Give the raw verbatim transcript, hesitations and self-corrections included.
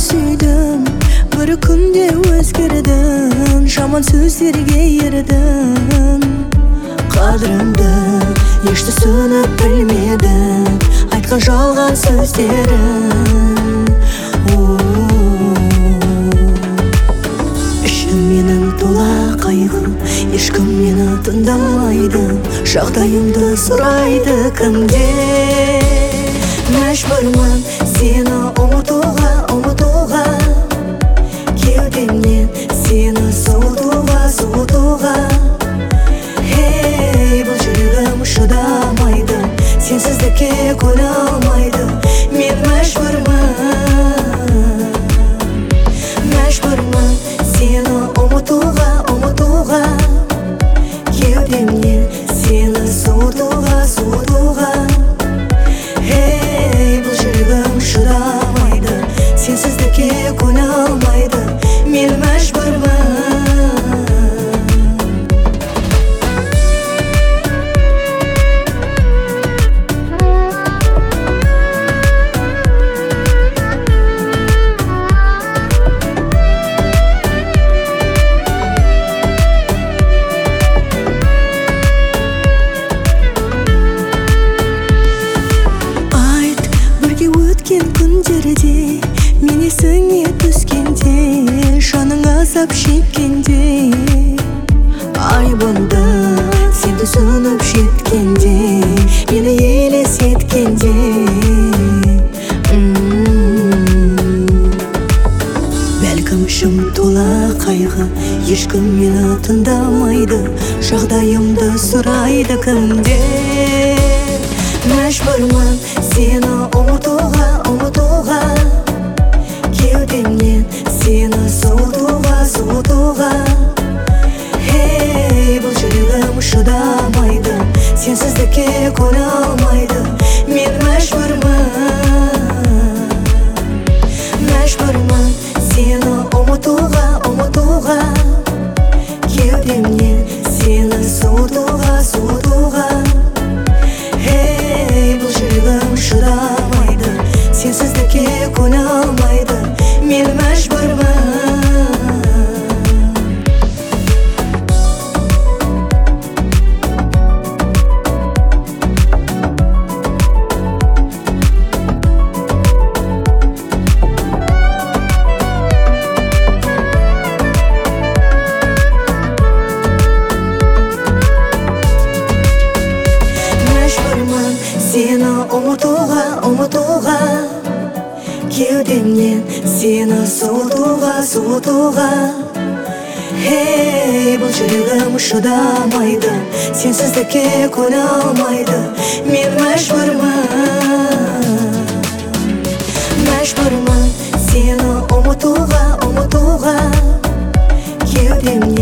сүйдім, бір күнде өзгердің, жаман сөздерге ердің. Қадірімді еш түсініп білмедім, айтқан жалған сөздерін. Ішім менің тола қайғы, ешкім мені тыңдамайды, жағдайымды сұрайды кімде. Мәжбүрмін сені ұмытуға, ұмытуға, кеудемнен сені суытуға, суытуға. Хей, бұл жүрегім шыдамайды, сенсіздікке көне алмайды. Мен мәжбүрмін, мәжбүрмін сені ұмытуға, ұмытуға, кеудемнен сені суытуға, суытуға. Хей, бұл жүрегім шыдамайды, сенсіздікке көне алмайды. Мен мәжбүрмін. Күндерде мен есіңе түскенде, жаның азап шеккенде, айбынды сен түсініп жеткенде, мені елес еткенде. Бәлкім ішім тола қайғы, ешкім мені тыңдамайды, жағдайымды сұрайды кімде. Мәжбүрмін сені ұмытуға, ұмытуға, кеудемнен сені суытуға, суытуға. Хей, бұл жүрегім шыдамайды, сенсіздікке көне алмайды. Мен мәжбүрмін, мәжбүрмін сені ұмытуға, ұмытуға, кеудемнен сені суытуға, суытуға. Бұл жүрегім шыдамайды, сенсіздікке көне алмайды. Мен мәжбүрмін. Сені ұмытуға, ұмытуға, кеудемнен сені суытуға, суытуға. Хей, бұл жүрегім шыдамайды, сенсіздікке көне алмайды. Мен мәжбүрмін, мәжбүрмін сені ұмытуға, ұмытуға, кеудемнен